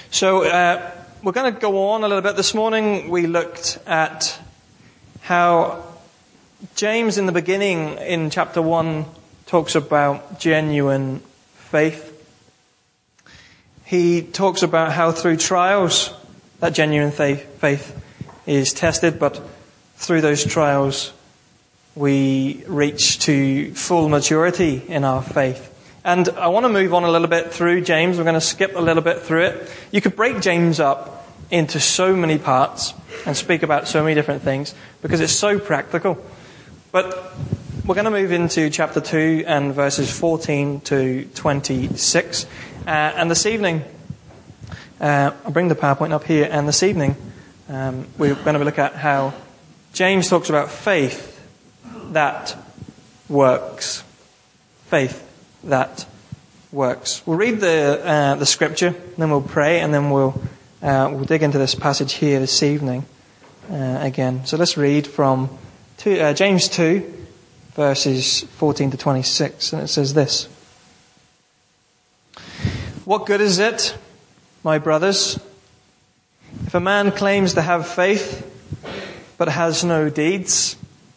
So we're going to go on a little bit. This morning we looked at how James in the beginning in chapter 1 talks about genuine faith. He talks about how through trials that genuine faith is tested, but through those trials we reach to full maturity in our faith. And I want to move on a little bit through James. We're going to skip a little bit through it. You could break James up into so many parts and speak about so many different things because it's so practical. But we're going to move into chapter 2 and verses 14 to 26. And this evening, I'll bring the PowerPoint up here. And this evening, we're going to look at how James talks about faith that works. Faith that works. We'll read the scripture, then we'll pray, and then we'll dig into this passage here this evening again. So let's read from James 2, verses 14 to 26, and it says this: "What good is it, my brothers, if a man claims to have faith but has no deeds?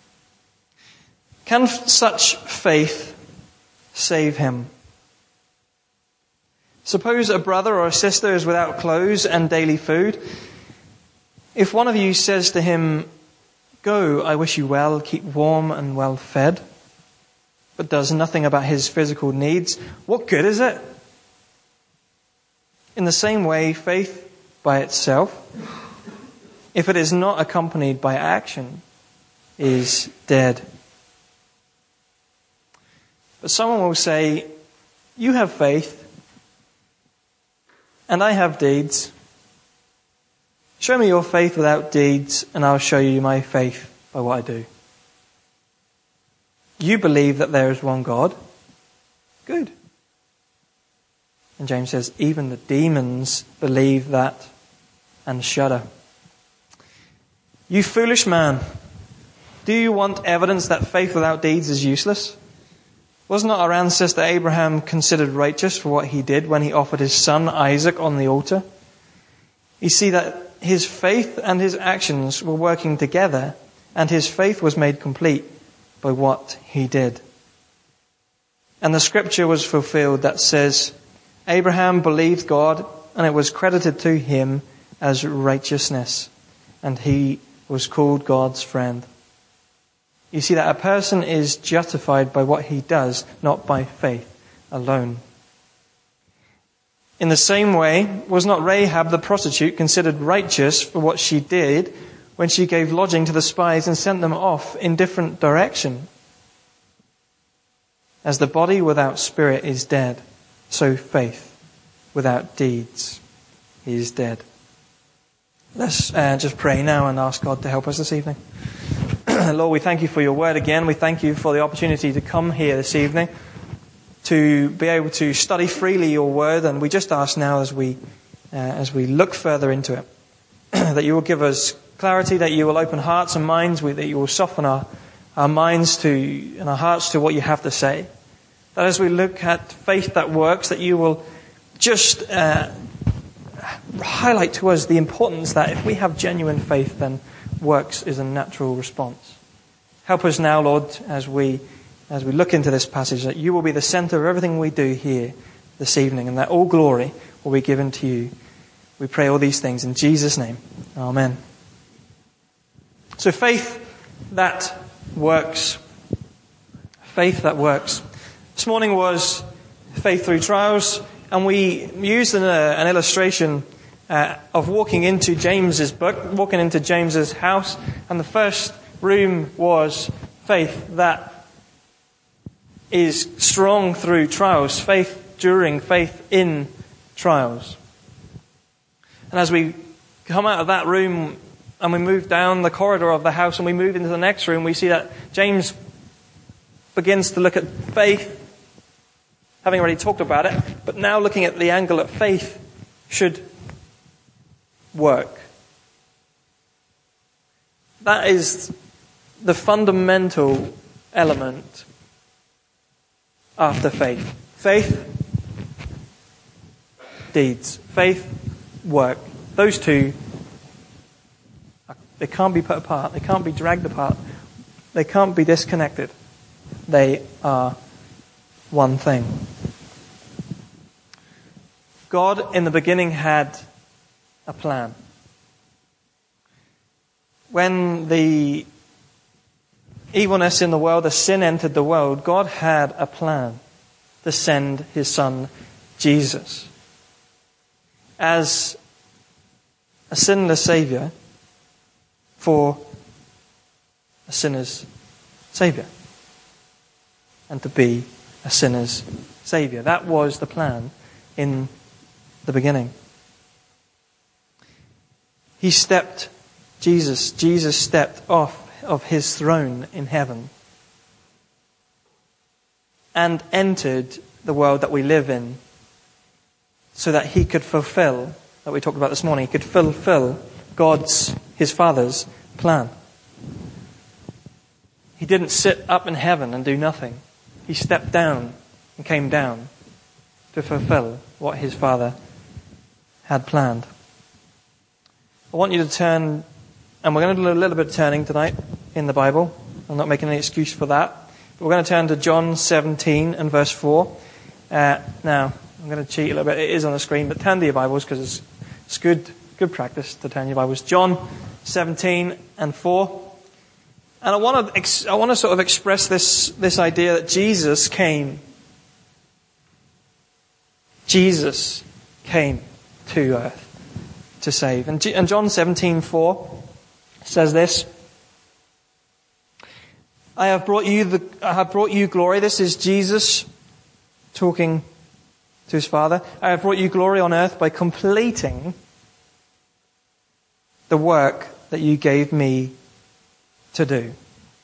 Can such faith save him? Suppose a brother or a sister is without clothes and daily food. If one of you says to him, 'Go, I wish you well, keep warm and well fed,' but does nothing about his physical needs, what good is it? In the same way, faith by itself, if it is not accompanied by action, is dead. But someone will say, 'You have faith, and I have deeds. Show me your faith without deeds, and I'll show you my faith by what I do.' You believe that there is one God? Good." And James says, "Even the demons believe that and shudder. You foolish man, do you want evidence that faith without deeds is useless? Was not our ancestor Abraham considered righteous for what he did when he offered his son Isaac on the altar? You see that his faith and his actions were working together, and his faith was made complete by what he did. And the scripture was fulfilled that says, 'Abraham believed God, and it was credited to him as righteousness, and he was called God's friend.' You see that a person is justified by what he does, not by faith alone. In the same way, was not Rahab the prostitute considered righteous for what she did when she gave lodging to the spies and sent them off in different direction? As the body without spirit is dead, so faith without deeds is dead." Let's just pray now and ask God to help us this evening. Lord, we thank you for your word again. We thank you for the opportunity to come here this evening to be able to study freely your word. And we just ask now as we look further into it, that you will give us clarity, that you will open hearts and minds, that you will soften our minds to and our hearts to what you have to say. That as we look at faith that works, that you will just highlight to us the importance that if we have genuine faith, then works is a natural response. Help us now, Lord, as we look into this passage, that you will be the center of everything we do here this evening, and that all glory will be given to you. We pray all these things in Jesus' name. Amen. So faith that works. Faith that works. This morning was faith through trials, and we used an illustration of walking into James's book, walking into James's house, and the first room was faith that is strong through trials, faith during, faith in trials. And as we come out of that room and we move down the corridor of the house and we move into the next room, we see that James begins to look at faith, having already talked about it, but now looking at the angle that faith should work. That is the fundamental element after faith. Faith, deeds. Faith, work. Those two, they can't be put apart. They can't be dragged apart. They can't be disconnected. They are one thing. God in the beginning had a plan. When the evilness in the world, the sin entered the world, God had a plan to send his Son, Jesus, as a sinless Saviour for a sinner's Saviour, and to be a sinner's Saviour. That was the plan in the beginning. Jesus stepped off of his throne in heaven and entered the world that we live in so that he could fulfill, that we talked about this morning, he could fulfill his Father's plan. He didn't sit up in heaven and do nothing. He stepped down and came down to fulfill what his Father had planned. I want you to turn, and we're going to do a little bit of turning tonight in the Bible. I'm not making any excuse for that. But we're going to turn to John 17 and verse 4. Now, I'm going to cheat a little bit. It is on the screen, but turn to your Bibles because it's good practice to turn your Bibles. John 17 and 4. And I want to sort of express this idea that Jesus came. Jesus came to earth to save. And John 17:4 says this: I have brought you glory. This is Jesus talking to his Father. I have brought you glory on earth by completing the work that you gave me to do.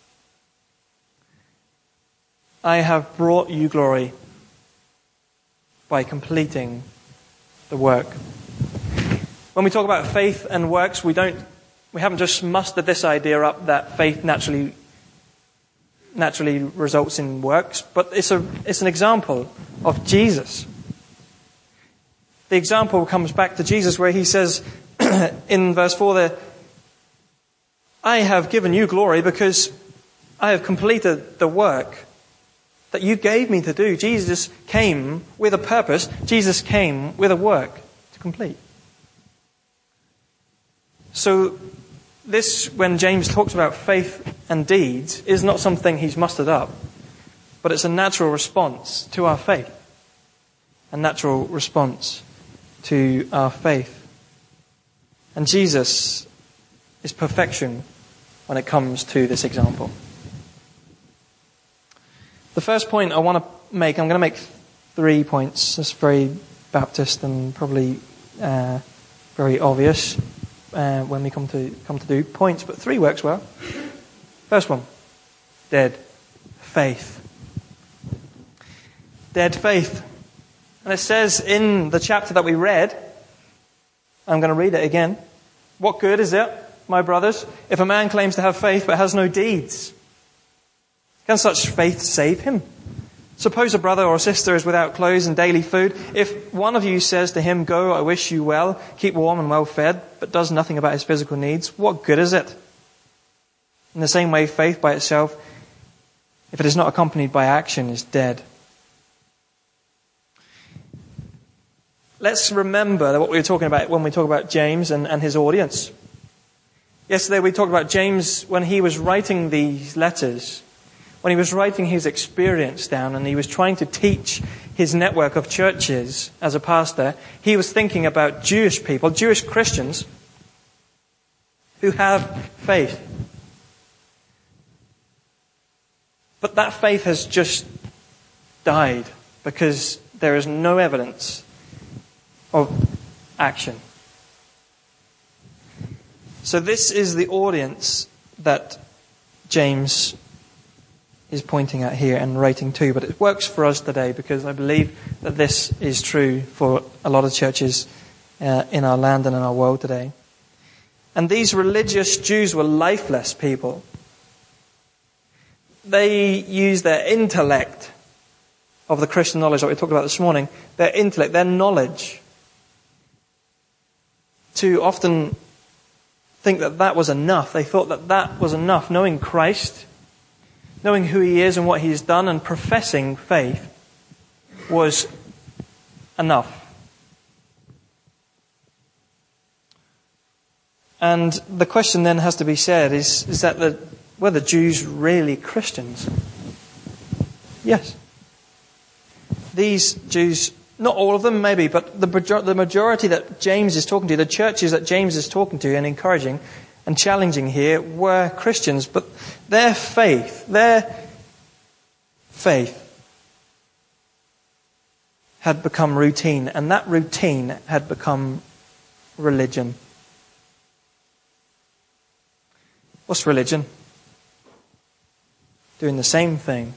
I have brought you glory by completing the work. When we talk about faith and works, we haven't just mustered this idea up that faith naturally results in works, but it's an example of Jesus. The example comes back to Jesus where he says in verse 4 there, I have given you glory because I have completed the work that you gave me to do. Jesus came with a purpose. Jesus came with a work to complete. So this, when James talks about faith and deeds, is not something he's mustered up, but it's a natural response to our faith. A natural response to our faith. And Jesus is perfection when it comes to this example. The first point I want to make, I'm going to make 3 points. That's very Baptist and probably very obvious when we come to do points, but 3 works well. First one, dead faith. Dead faith. And it says in the chapter that we read, I'm going to read it again. What good is it, my brothers, if a man claims to have faith but has no deeds? Can such faith save him? Suppose a brother or sister is without clothes and daily food. If one of you says to him, go, I wish you well, keep warm and well fed, but does nothing about his physical needs, what good is it? In the same way, faith by itself, if it is not accompanied by action, is dead. Let's remember what we were talking about when we talk about James and his audience. Yesterday we talked about James when he was writing these letters. When he was writing his experience down and he was trying to teach his network of churches as a pastor, he was thinking about Jewish people, Jewish Christians, who have faith. But that faith has just died because there is no evidence of action. So this is the audience that James is pointing at here and writing to, but it works for us today because I believe that this is true for a lot of churches in our land and in our world today. And these religious Jews were lifeless people. They used their intellect of the Christian knowledge that we talked about this morning, their intellect, their knowledge, to often think that that was enough. They thought that that was enough. Knowing Christ, knowing who he is and what he's done, and professing faith was enough. And the question then has to be said, is that were the Jews really Christians? Yes. These Jews, not all of them maybe, but the majority that James is talking to, the churches that James is talking to and encouraging and challenging here, were Christians. But their faith had become routine, and that routine had become religion. What's religion? Doing the same thing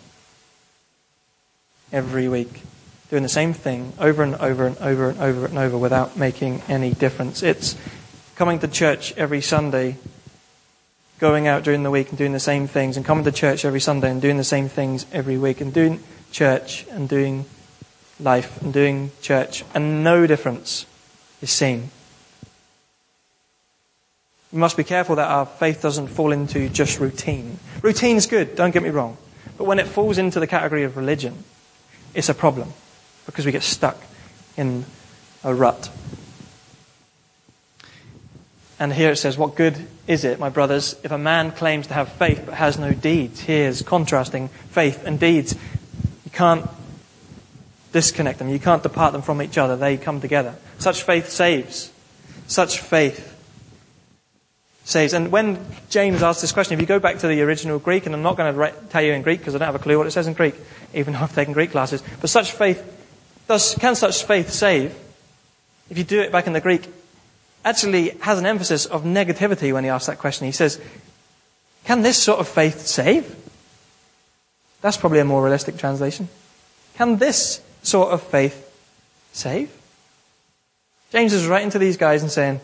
every week. Doing the same thing over and over and over and over and over without making any difference. It's coming to church every Sunday, going out during the week and doing the same things, and coming to church every Sunday and doing the same things every week, and doing church and doing life and doing church, and no difference is seen. We must be careful that our faith doesn't fall into just routine. Routine is good, don't get me wrong. But when it falls into the category of religion, it's a problem, because we get stuck in a rut. And here it says, what good is it, my brothers, if a man claims to have faith but has no deeds? Here's contrasting faith and deeds. You can't disconnect them. You can't depart them from each other. They come together. Such faith saves. Such faith saves. And when James asked this question, if you go back to the original Greek, and I'm not going to tell you in Greek because I don't have a clue what it says in Greek, even though I've taken Greek classes, but can such faith save? If you do it back in the Greek, actually has an emphasis of negativity when he asks that question. He says, can this sort of faith save? That's probably a more realistic translation. Can this sort of faith save? James is writing to these guys and saying,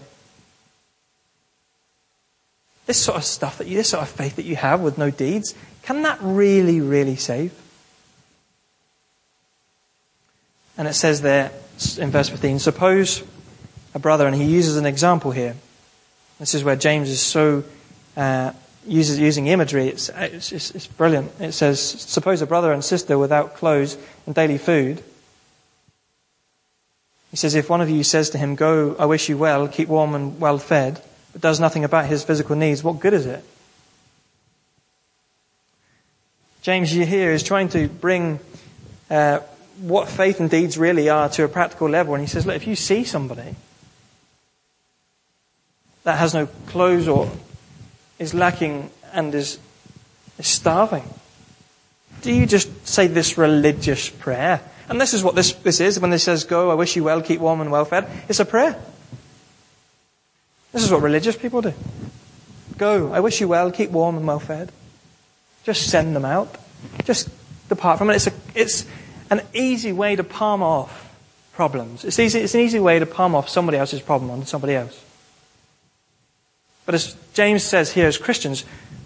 this sort of stuff, this sort of faith that you have with no deeds, can that really, really save? And it says there in verse 15, suppose a brother, and he uses an example here. This is where James is so using imagery. It's brilliant. It says, suppose a brother and sister without clothes and daily food. He says, if one of you says to him, go, I wish you well, keep warm and well fed, but does nothing about his physical needs, what good is it? James here is trying to bring what faith and deeds really are to a practical level. And he says, look, if you see somebody that has no clothes or is lacking and is starving, do you just say this religious prayer? And this is what this is. When it says, go, I wish you well, keep warm and well fed. It's a prayer. This is what religious people do. Go, I wish you well, keep warm and well fed. Just send them out. Just depart from it. It's an easy way to palm off problems. It's an easy way to palm off somebody else's problem onto somebody else. But as James says here, as Christians,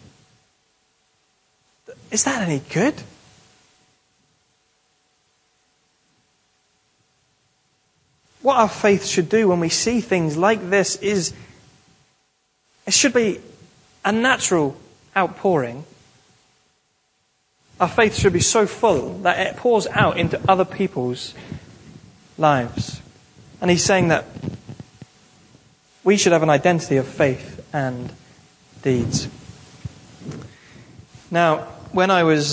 is that any good? What our faith should do when we see things like this is, it should be a natural outpouring. Our faith should be so full that it pours out into other people's lives. And he's saying that we should have an identity of faith and deeds. Now, when I was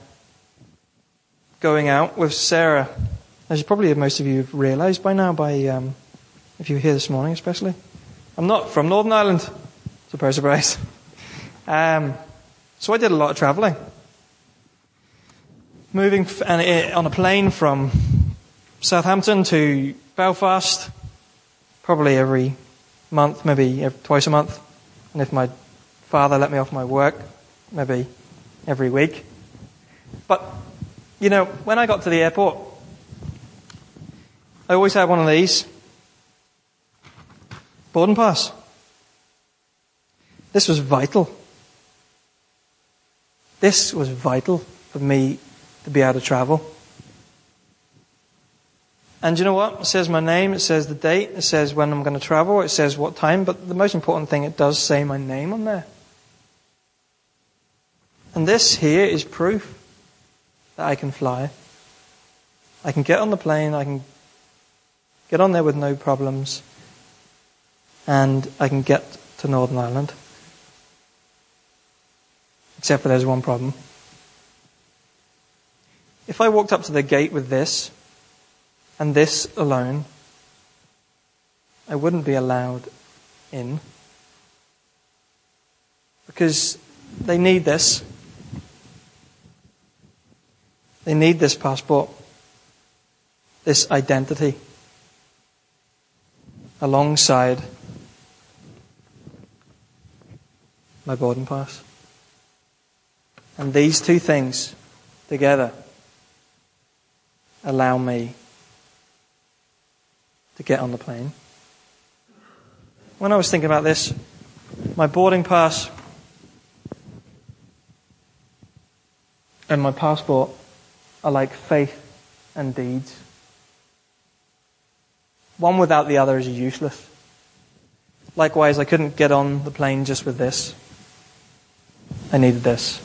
going out with Sarah, as probably most of you have realised by now, if you were here this morning especially, I'm not from Northern Ireland. Surprise, surprise. So I did a lot of travelling. Moving on a plane from Southampton to Belfast, probably every month, maybe twice a month. And if my father let me off my work, maybe every week. But, when I got to the airport, I always had one of these. Boarding pass. This was vital. This was vital for me to be able to travel. And you know what? It says my name, it says the date, it says when I'm going to travel, it says what time, but the most important thing, it does say my name on there. And this here is proof that I can fly. I can get on the plane, I can get on there with no problems, and I can get to Northern Ireland. Except for there's one problem. If I walked up to the gate with this, and this alone, I wouldn't be allowed in. Because they need this. They need this passport, this identity, alongside my boarding pass. And these two things together allow me to get on the plane. When I was thinking about this, my boarding pass and my passport are like faith and deeds. One without the other is useless. Likewise, I couldn't get on the plane just with this. I needed this.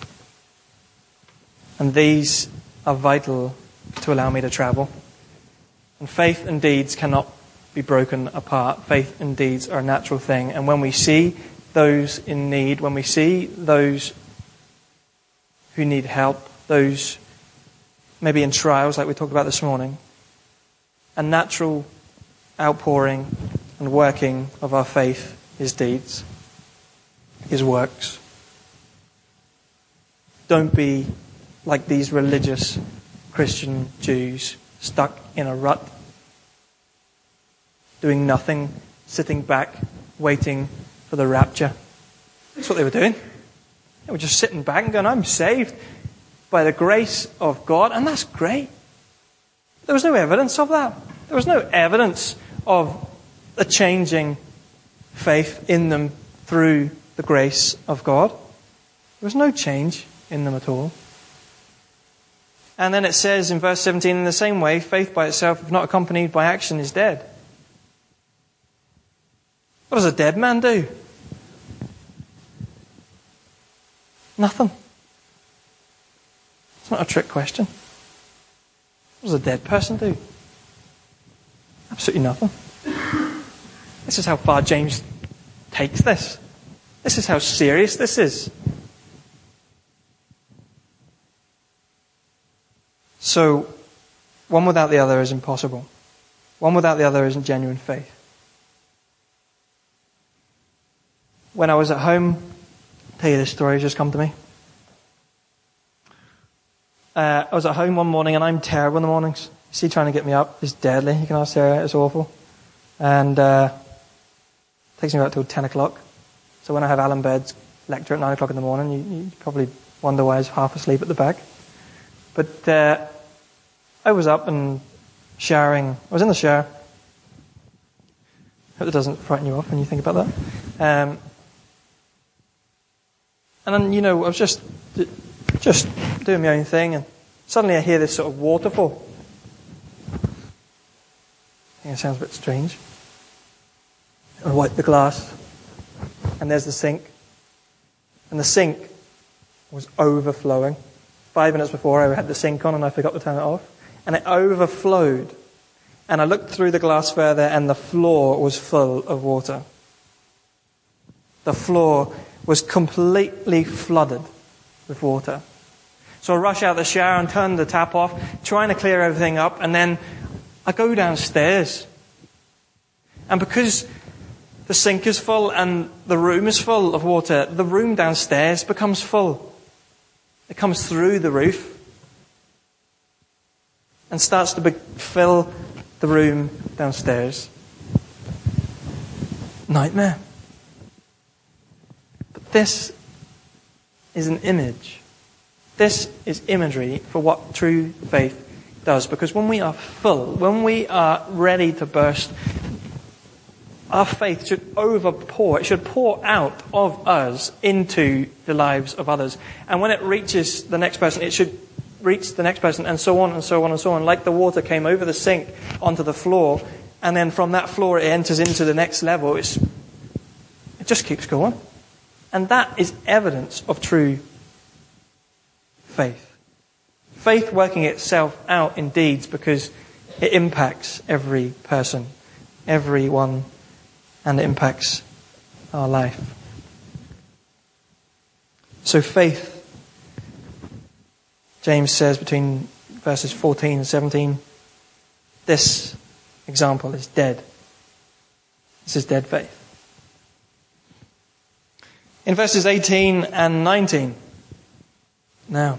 And these are vital to allow me to travel. And faith and deeds cannot be broken apart. Faith and deeds are a natural thing. And when we see those in need, when we see those who need help, those maybe in trials like we talked about this morning, a natural outpouring and working of our faith is deeds, is works. Don't be like these religious Christian Jews stuck in a rut, doing nothing, sitting back, waiting for the rapture. That's what they were doing. They were just sitting back and going, I'm saved by the grace of God, and that's great. There was no evidence of that. There was no evidence of a changing faith in them through the grace of God. There was no change in them at all. And then it says in verse 17, in the same way, faith by itself, if not accompanied by action, is dead. What does a dead man do? Nothing. It's not a trick question. What does a dead person do? Absolutely nothing. This is how far James takes this. This is how serious this is. So, one without the other is impossible. One without the other isn't genuine faith. When I was at home, I'll tell you this story, just come to me. I was at home one morning, and I'm terrible in the mornings. See, trying to get me up is deadly. You can ask Sarah, it's awful. And it takes me about till 10 o'clock. So when I have Alan Baird's lecture at 9 o'clock in the morning, you probably wonder why I was half asleep at the back. But I was up and showering. I was in the shower. Hope that doesn't frighten you off when you think about that. And then, I was just doing my own thing, and suddenly I hear this sort of waterfall. I think it sounds a bit strange. I wipe the glass, and there's the sink. And the sink was overflowing. 5 minutes before, I had the sink on, and I forgot to turn it off. And it overflowed. And I looked through the glass further, and the floor was full of water. The floor was completely flooded with water. So I rush out of the shower and turn the tap off, trying to clear everything up, and then I go downstairs. And because the sink is full and the room is full of water, the room downstairs becomes full. It comes through the roof and starts to fill the room downstairs. Nightmare. But this is an image. This is imagery for what true faith does. Because when we are full, when we are ready to burst, our faith should overpour. It should pour out of us into the lives of others. And when it reaches the next person, it should reach the next person, and so on and so on and so on. Like the water came over the sink onto the floor, and then from that floor it enters into the next level. It just keeps going. And that is evidence of true faith. Faith working itself out in deeds because it impacts every person, everyone, and it impacts our life. So faith, James says between verses 14 and 17, this example is dead. This is dead faith. In verses 18 and 19, now,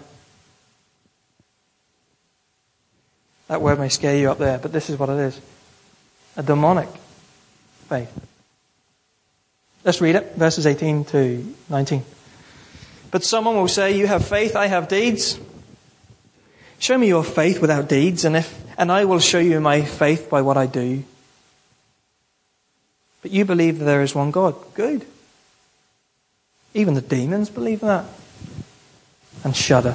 that word may scare you up there, but this is what it is. A demonic faith. Let's read it, verses 18 to 19. But someone will say, you have faith, I have deeds. Show me your faith without deeds, and I will show you my faith by what I do. But you believe that there is one God. Good. Even the demons believe that and shudder.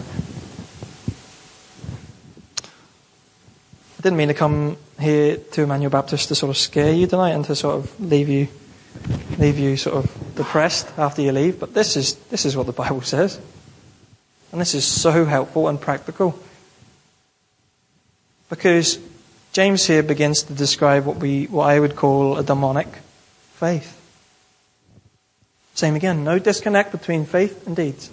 I didn't mean to come here to Emmanuel Baptist to sort of scare you tonight and to sort of leave you sort of depressed after you leave, but this is what the Bible says. And this is so helpful and practical. Because James here begins to describe what I would call a demonic faith. Same again, no disconnect between faith and deeds.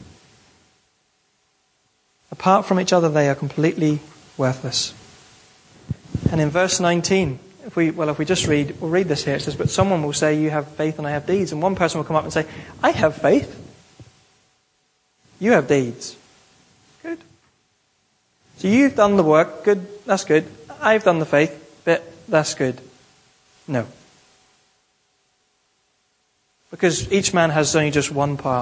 Apart from each other, they are completely worthless. And in verse 19, if we just read, we'll read this here. It says, but someone will say, you have faith and I have deeds. And one person will come up and say, I have faith. You have deeds. Good. So you've done the work. Good. That's good. I've done the faith bit. That's good. No. Because each man has only just one part.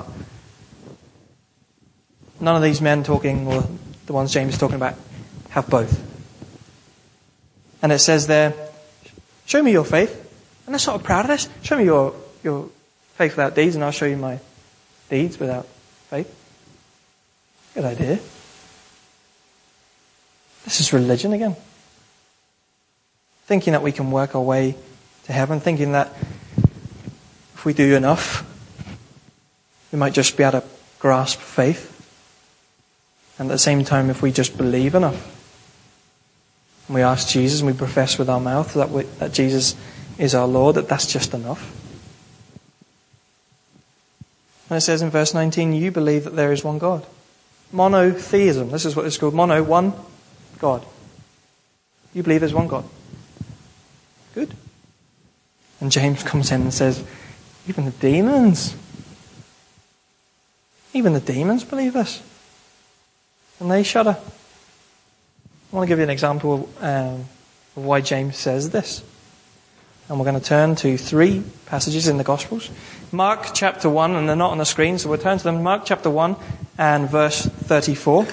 None of these men talking, or the ones James is talking about, have both. And it says there, show me your faith. And they're sort of proud of this. Show me your faith without deeds, and I'll show you my deeds without faith. Good idea. This is religion again. Thinking that we can work our way to heaven, thinking that if we do enough, we might just be able to grasp faith. And at the same time, if we just believe enough, and we ask Jesus and we profess with our mouth that Jesus is our Lord, that's just enough. And it says in verse 19, you believe that there is one God. Monotheism. This is what it's called. Mono, one God. You believe there's one God. Good. And James comes in and says, even the demons believe this. And they shudder. I want to give you an example of why James says this. And we're going to turn to 3 passages in the Gospels. Mark chapter 1, and they're not on the screen, so we'll turn to them. Mark chapter 1 and verse 34.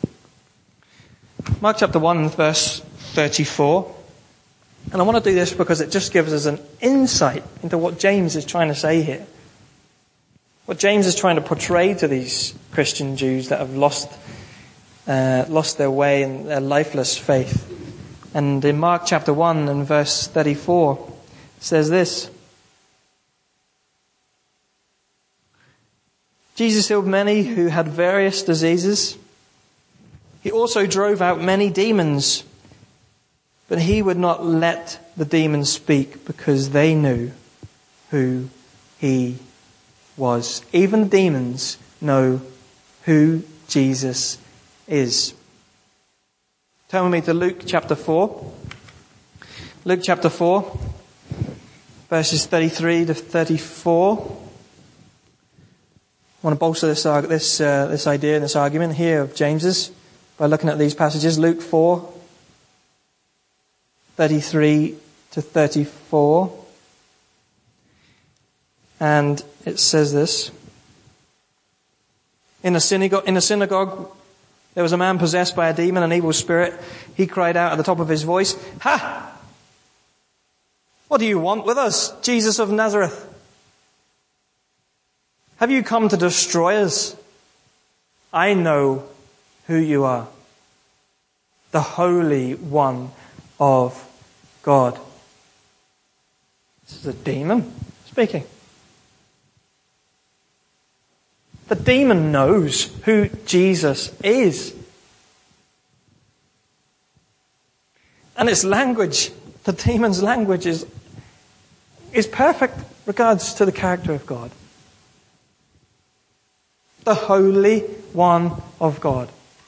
Mark chapter 1 and verse 34. And I want to do this because it just gives us an insight into what James is trying to say here. What James is trying to portray to these Christian Jews that have lost their way in their lifeless faith. And in Mark chapter 1 and verse 34, it says this. Jesus healed many who had various diseases. He also drove out many demons, but he would not let the demons speak because they knew who he was. Even the demons know who Jesus is. Turn with me to Luke chapter 4. Luke chapter 4, verses 33 to 34. I want to bolster this idea and this argument here of James's by looking at these passages. Luke 4, 33 to 34. And it says this. In a synagogue, there was a man possessed by a demon, an evil spirit. He cried out at the top of his voice, "Ha! What do you want with us, Jesus of Nazareth? Have you come to destroy us? I know who you are, the Holy One of God. This is a demon speaking. The demon knows who Jesus is. And its language, the demon's language, is perfect regards to the character of God. The Holy One of God.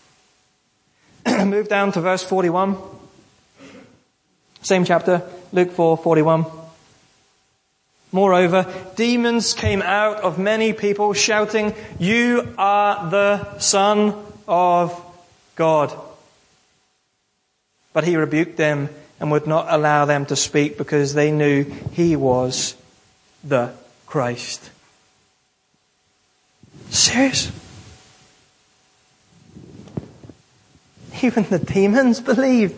Move down to verse 41. Same chapter, Luke 4:41. Moreover, demons came out of many people shouting, "You are the Son of God." But he rebuked them and would not allow them to speak because they knew he was the Christ. Serious? Even the demons believed.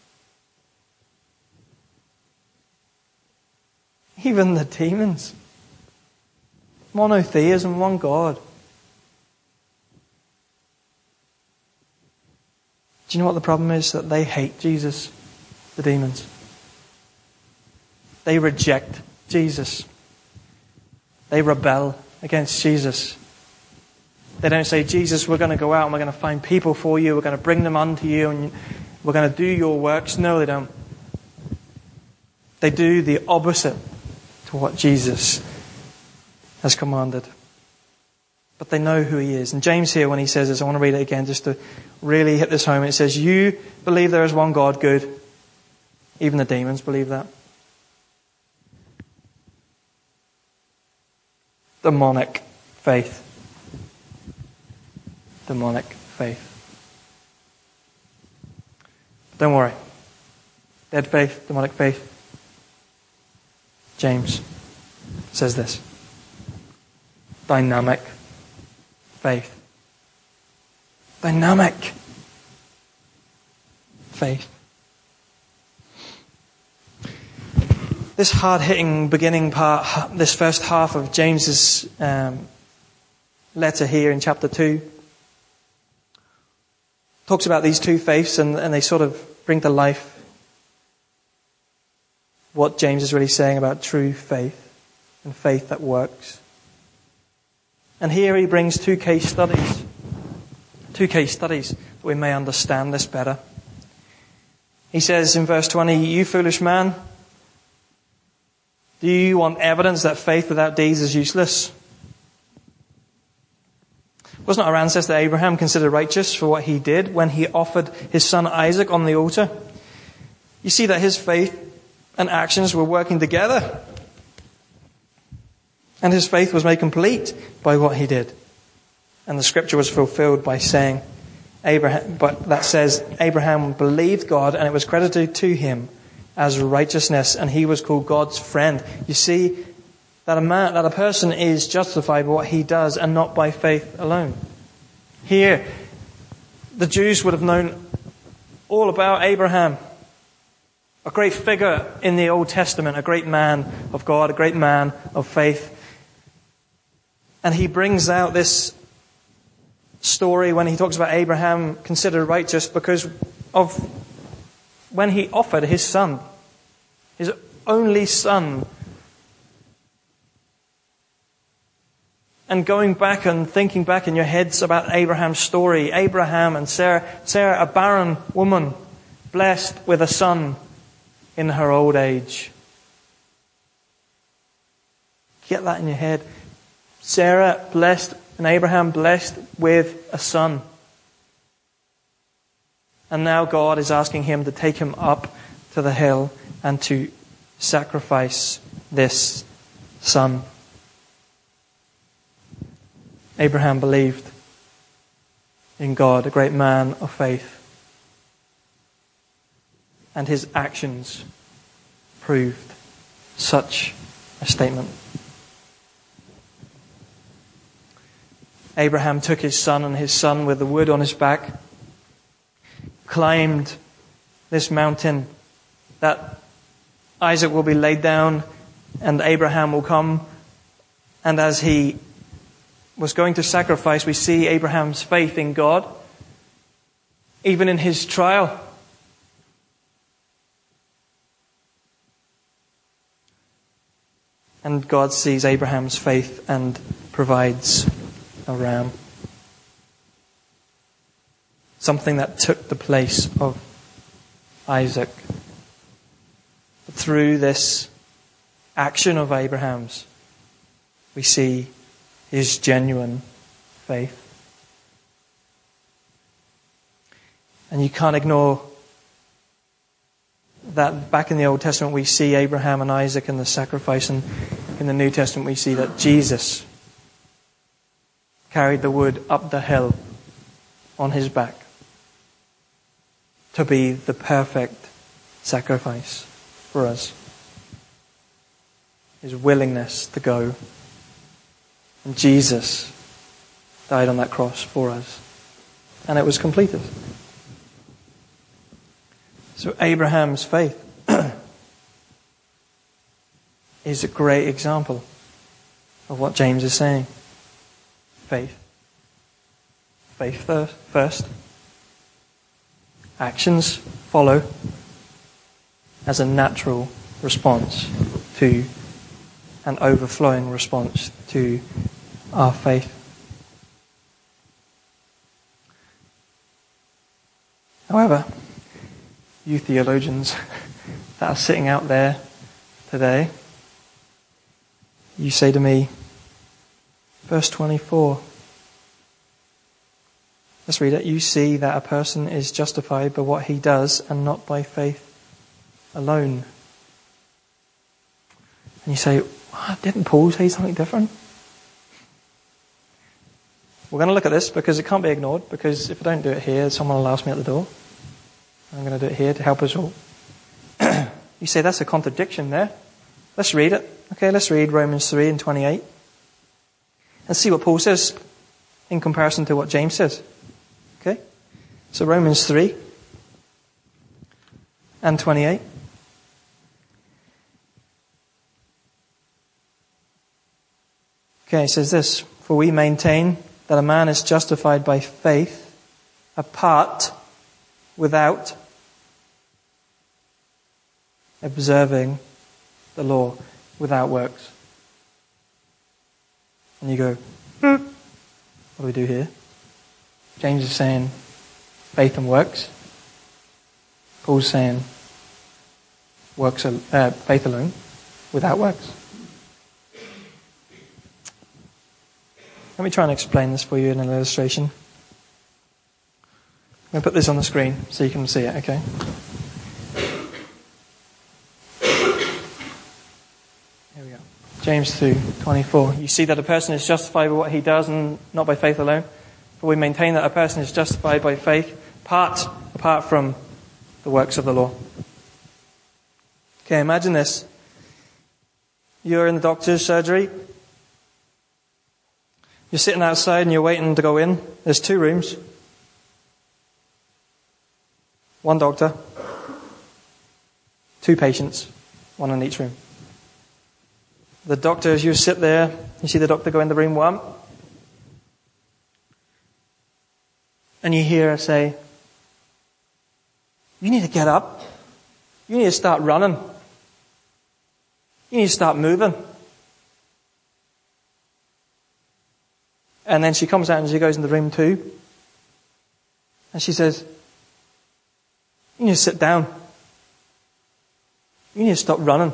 Even the demons. Monotheism, one God. Do you know what the problem is? That they hate Jesus, the demons. They reject Jesus. They rebel against Jesus. They don't say, "Jesus, we're going to go out and we're going to find people for you. We're going to bring them unto you and we're going to do your works." No, they don't. They do the opposite to what Jesus has commanded. But they know who he is. And James here, when he says this, I want to read it again just to really hit this home. It says, "You believe there is one God, good." Even the demons believe that. Demonic faith. Demonic faith. Don't worry. Dead faith, demonic faith. James says this. Dynamic faith. Dynamic faith. This hard-hitting beginning part, this first half of James's letter here in chapter 2, talks about these two faiths and they sort of bring to life what James is really saying about true faith and faith that works. And here he brings two case studies that we may understand this better. He says in verse 20, "You foolish man, do you want evidence that faith without deeds is useless? Was not our ancestor Abraham considered righteous for what he did when he offered his son Isaac on the altar? You see that his faith and actions were working together. And his faith was made complete by what he did. And the scripture was fulfilled by saying, Abraham believed God and it was credited to him as righteousness and he was called God's friend." You see that a person is justified by what he does and not by faith alone. Here, the Jews would have known all about Abraham. A great figure in the Old Testament, a great man of God, a great man of faith. And he brings out this story when he talks about Abraham considered righteous because of when he offered his son, his only son. And going back and thinking back in your heads about Abraham's story, Abraham and Sarah, a barren woman, blessed with a son in her old age. Get that in your head. Sarah blessed and Abraham blessed with a son. And now God is asking him to take him up to the hill and to sacrifice this son. Abraham believed in God, a great man of faith. And his actions proved such a statement. Abraham took his son and his son with the wood on his back, climbed this mountain that Isaac will be laid down and Abraham will come. And as he was going to sacrifice, we see Abraham's faith in God. Even in his trial, And God sees Abraham's faith and provides a ram. Something that took the place of Isaac. But through this action of Abraham's, we see his genuine faith. And you can't ignore that back in the Old Testament we see Abraham and Isaac and the sacrifice, and in the New Testament we see that Jesus carried the wood up the hill on his back to be the perfect sacrifice for us. His willingness to go. And Jesus died on that cross for us. And it was completed. So Abraham's faith is a great example of what James is saying. Faith. Faith first. Actions follow as a natural response to, an overflowing response to our faith. However, you theologians that are sitting out there today, you say to me, verse 24, let's read it. You see that a person is justified by what he does and not by faith alone. And you say, didn't Paul say something different? We're going to look at this because it can't be ignored, because if I don't do it here, someone will ask me at the door. I'm going to do it here to help us all. You say that's a contradiction there. Let's read it. Okay, let's read Romans 3 and 28. And see what Paul says in comparison to what James says. Okay? So Romans 3 and 28. Okay, it says this. For we maintain that a man is justified by faith apart, without observing the law, without works. And you go, what do we do here? James is saying faith and works. Paul's saying faith alone, without works. Let me try and explain this for you in an illustration. I'm going to put this on the screen so you can see it, okay? Here we go. James 2:24. You see that a person is justified by what he does and not by faith alone. For we maintain that a person is justified by faith apart from the works of the law. Okay, imagine this. You're in the doctor's surgery. You're sitting outside and you're waiting to go in. There's 2 rooms. One doctor. 2 patients. 1 in each room. The doctor, as you sit there, you see the doctor go into room 1. And you hear her say, you need to get up. You need to start running. You need to start moving. And then she comes out and she goes into room 2. And she says, you need to sit down. You need to stop running.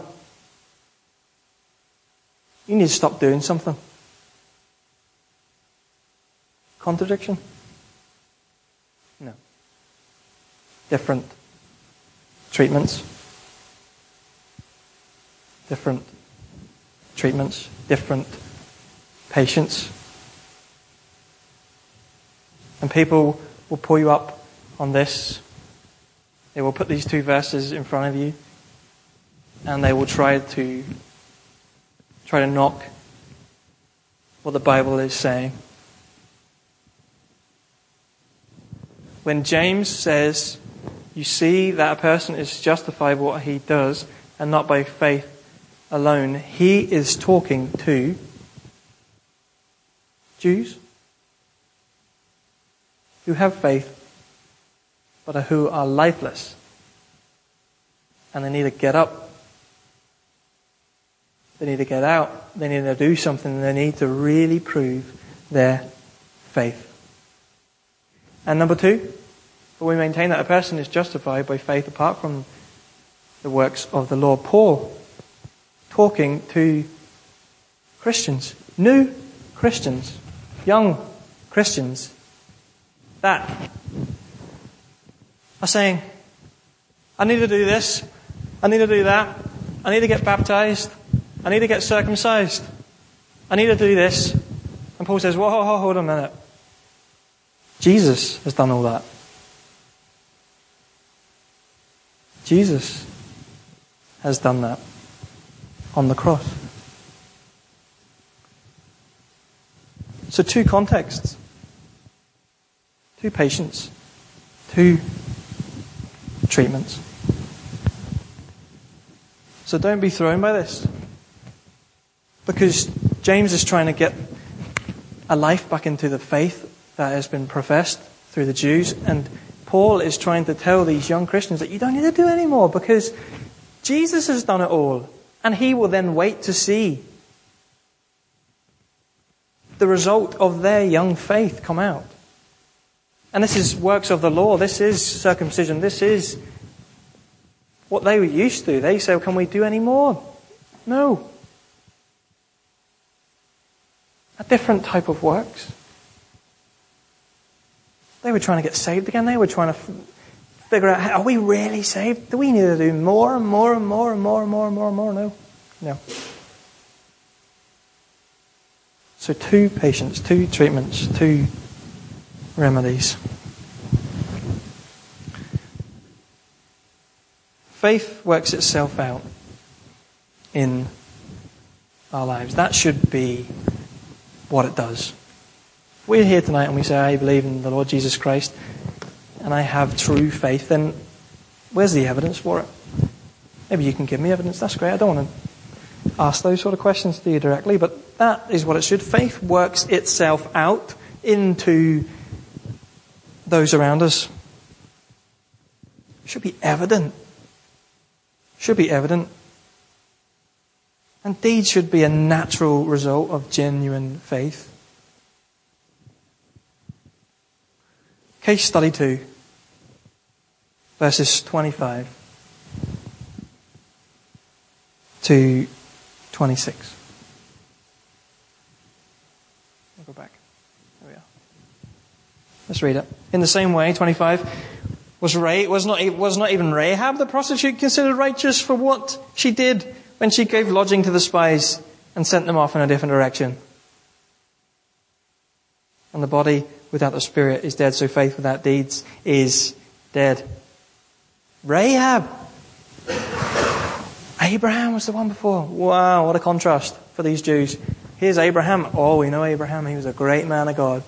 You need to stop doing something. Contradiction? No. Different treatments. Different treatments. Different patients. And people will pull you up on this. They will put these 2 verses in front of you. And they will try to knock what the Bible is saying. When James says, you see that a person is justified by what he does and not by faith alone, he is talking to Jews who have faith but who are lifeless. And they need to get up. They need to get out. They need to do something. They need to really prove their faith. And number 2, but we maintain that a person is justified by faith apart from the works of the law. Paul, talking to Christians, new Christians, young Christians, that are saying, I need to do this, I need to do that, I need to get baptized, I need to get circumcised, I need to do this. And Paul says, whoa, hold on a minute. Jesus has done all that. Jesus has done that on the cross. So 2 contexts, 2 patients, 2 treatments. So don't be thrown by this. Because James is trying to get a life back into the faith that has been professed through the Jews. And Paul is trying to tell these young Christians that you don't need to do any more because Jesus has done it all. And he will then wait to see the result of their young faith come out. And this is works of the law. This is circumcision. This is what they were used to. They say, can we do any more? No. A different type of works. They were trying to get saved again. They were trying to figure out, are we really saved? Do we need to do more and more and more and more and more and more and more? No. So 2 patients, 2 treatments, 2 remedies. Faith works itself out in our lives. That should be what it does. We're here tonight and we say, I believe in the Lord Jesus Christ and I have true faith, then where's the evidence for it? Maybe you can give me evidence. That's great. I don't want to ask those sort of questions to you directly, but that is what it should. Faith works itself out into those around us. It should be evident. Should be evident. And deeds should be a natural result of genuine faith. Case study 2, verses 25 to 26. I'll go back. There we are. Let's read it. In the same way, 25, was not even Rahab the prostitute considered righteous for what she did when she gave lodging to the spies and sent them off in a different direction? And the body without the spirit is dead, so faith without deeds is dead. Rahab. Abraham was the one before. Wow, what a contrast for these Jews. Here's Abraham. Oh, we know Abraham. He was a great man of God.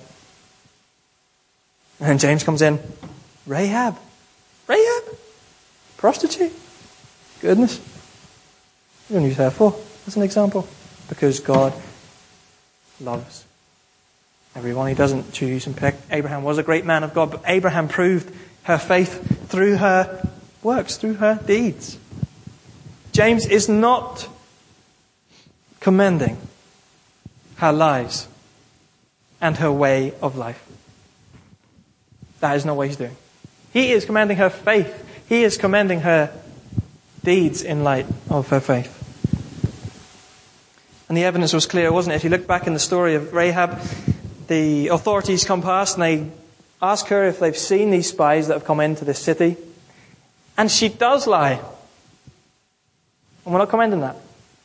And James comes in. Rahab. Prostitute. Goodness. You don't use her for as an example. Because God loves everyone. He doesn't choose and pick. Abraham was a great man of God, but Abraham proved her faith through her works, through her deeds. James is not commending her lies and her way of life. That is not what he's doing. He is commending her faith. He is commending her deeds in light of her faith. And the evidence was clear, wasn't it? If you look back in the story of Rahab, the authorities come past and they ask her if they've seen these spies that have come into this city. And she does lie. And we're not commending that.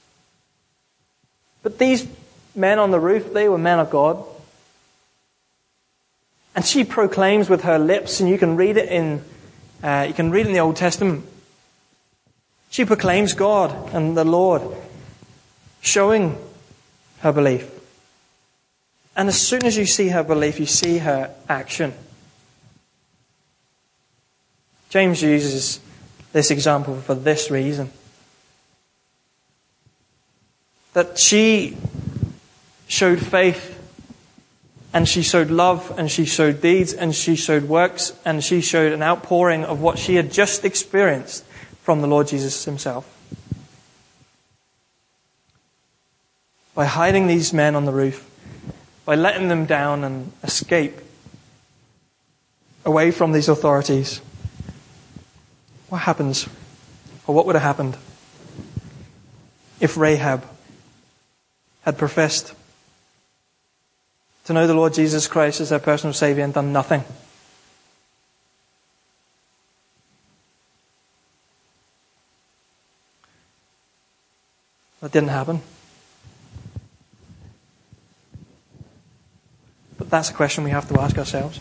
But these men on the roof, they were men of God. And she proclaims with her lips, and you can read it in the Old Testament. She proclaims God and the Lord, showing her belief. And as soon as you see her belief, you see her action. James uses this example for this reason. That she showed faith, and she showed love, and she showed deeds, and she showed works, and she showed an outpouring of what she had just experienced from the Lord Jesus himself. by hiding these men on the roof, by letting them down and escape away from these authorities, what happens, or what would have happened if Rahab had professed to know the Lord Jesus Christ as their personal Savior and done nothing? That didn't happen. But that's a question we have to ask ourselves.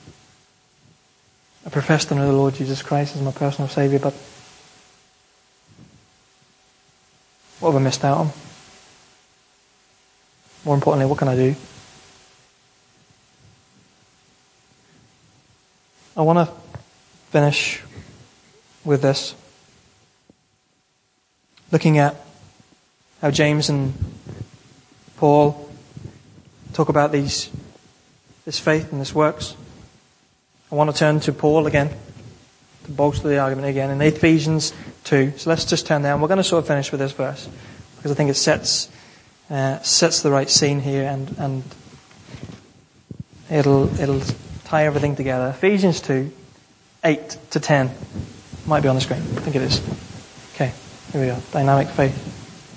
I profess to know the Lord Jesus Christ as my personal Saviour, but what have I missed out on? More importantly, what can I do? I want to finish with this, looking at how James and Paul talk about this faith and this works. I want to turn to Paul again, to bolster the argument again, in Ephesians 2. So let's just turn down. We're going to sort of finish with this verse, because I think it sets the right scene here, and it'll tie everything together. Ephesians 2, 8 to 10. Might be on the screen. I think it is. Okay, here we go. Dynamic faith.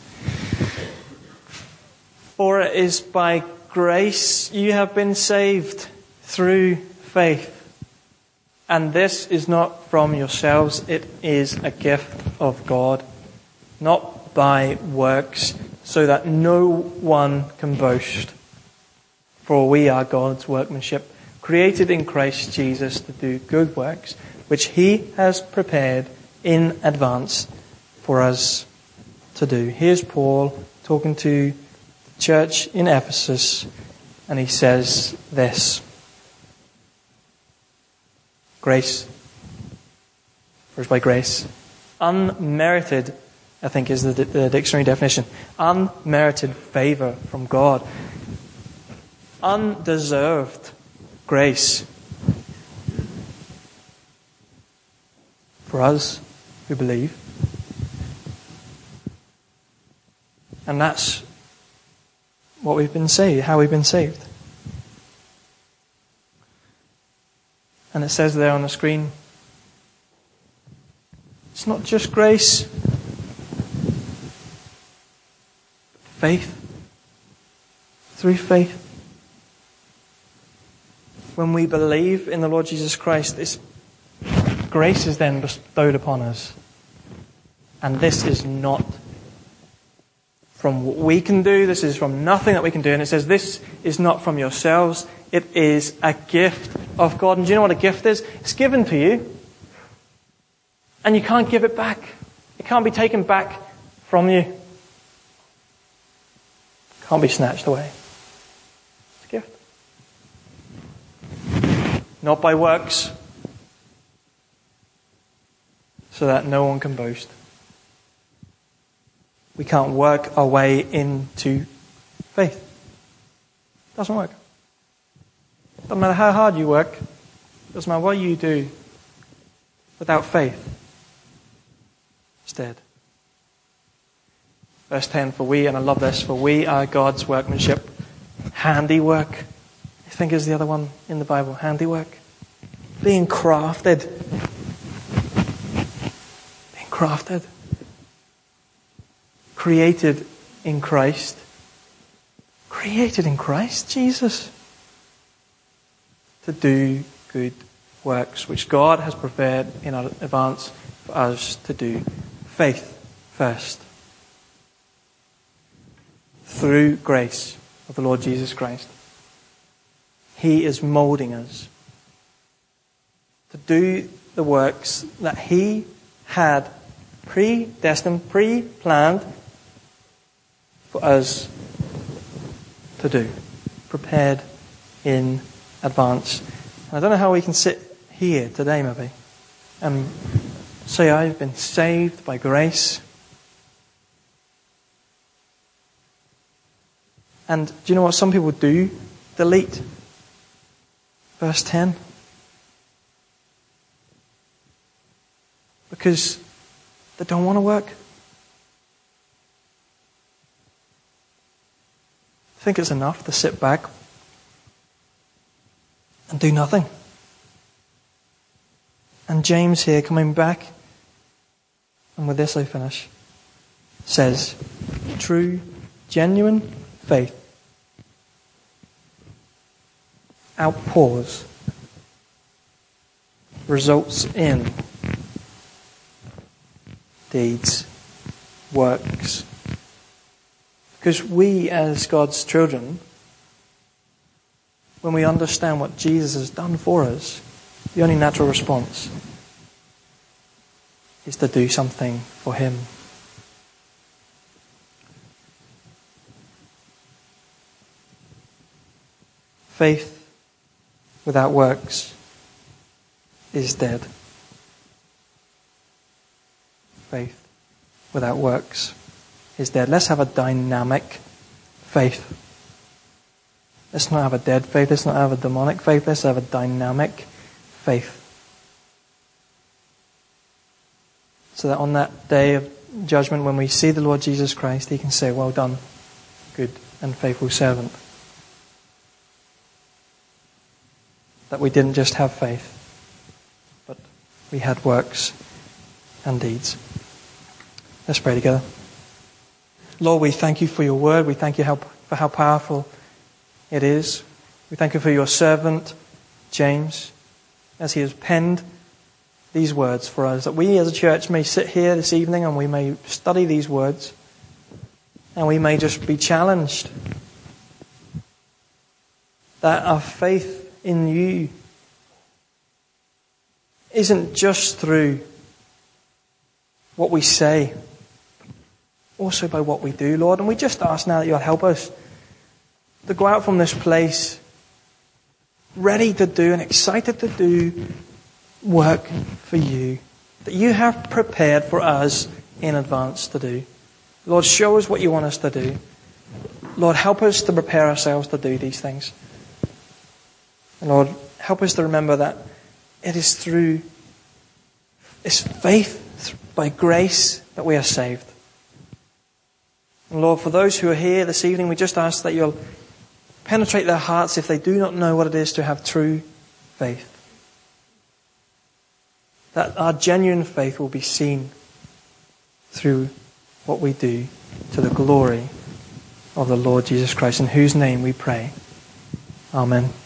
For it is by grace you have been saved through faith. And this is not from yourselves, it is a gift of God, not by works, so that no one can boast. For we are God's workmanship, created in Christ Jesus to do good works, which He has prepared in advance for us to do. Here's Paul talking to the church in Ephesus, and he says this. Grace, first by grace, unmerited, I think is the dictionary definition, unmerited favour from God, undeserved grace for us who believe. And that's what we've been saved, how we've been saved. And it says there on the screen, it's not just grace, faith. Through faith. When we believe in the Lord Jesus Christ, this grace is then bestowed upon us. And this is not from what we can do. This is from nothing that we can do. And it says this is not from yourselves. It is a gift of God. And do you know what a gift is? It's given to you. And you can't give it back. It can't be taken back from you. It can't be snatched away. It's a gift. Not by works, so that no one can boast. We can't work our way into faith. It doesn't work. It doesn't matter how hard you work. It doesn't matter what you do without faith. It's dead. Verse 10, for we, and I love this, for we are God's workmanship, handiwork. I think is the other one in the Bible, handiwork. Being crafted. Being crafted. Created in Christ. Created in Christ Jesus. To do good works, which God has prepared in advance for us to do. Faith first. Through grace of the Lord Jesus Christ. He is moulding us to do the works that He had predestined, pre-planned for us to do. Prepared in advance. And I don't know how we can sit here today maybe and say I've been saved by grace. And do you know what some people do? Delete verse 10. Because they don't want to work. think it's enough to sit back and do nothing. And James here, coming back, and with this I finish, says, true, genuine faith outpours, results in deeds, works. Because we, as God's children, when we understand what Jesus has done for us, the only natural response is to do something for Him. Faith without works is dead. Faith without works is dead. Let's have a dynamic faith. Let's not have a dead faith. Let's not have a demonic faith. Let's have a dynamic faith. So that on that day of judgment, when we see the Lord Jesus Christ, He can say, well done, good and faithful servant. That we didn't just have faith, but we had works and deeds. Let's pray together. Lord, we thank You for Your word. We thank You for how powerful it is. We thank You for Your servant, James, as he has penned these words for us, that we as a church may sit here this evening and we may study these words and we may just be challenged that our faith in You isn't just through what we say, also by what we do, Lord. And we just ask now that You'll help us to go out from this place ready to do and excited to do work for You that You have prepared for us in advance to do. Lord, show us what You want us to do. Lord, help us to prepare ourselves to do these things. And Lord, help us to remember that it is through this faith by grace that we are saved. And Lord, for those who are here this evening, we just ask that You'll penetrate their hearts if they do not know what it is to have true faith. That our genuine faith will be seen through what we do to the glory of the Lord Jesus Christ, in whose name we pray. Amen.